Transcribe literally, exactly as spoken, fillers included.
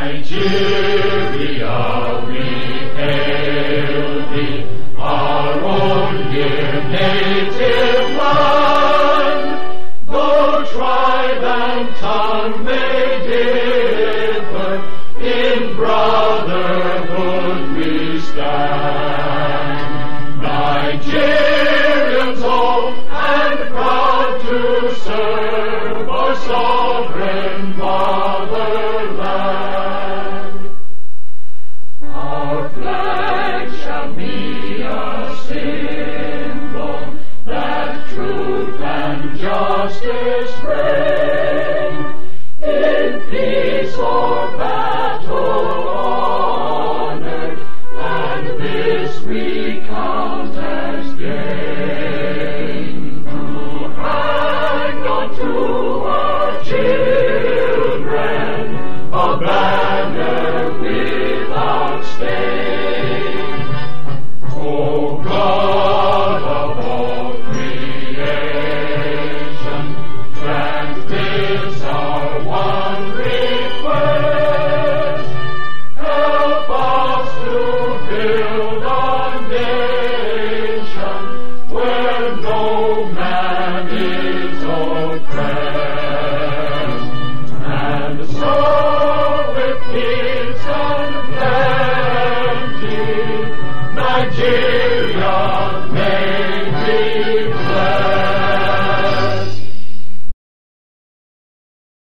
Nigeria, we hail thee, our own dear native land. Though tribe and tongue may differ, in brotherhood we stand. Nigerians old and proud to serve our sovereign motherland. Our flag shall be a symbol that truth and justice reign. In peace or battle honored, and this we count as gain. To hang on to our children a banner without stain. O God of all creation, grant this our one request. Help us to build a nation where no man is oppressed, and so with peace and plenty Nigeria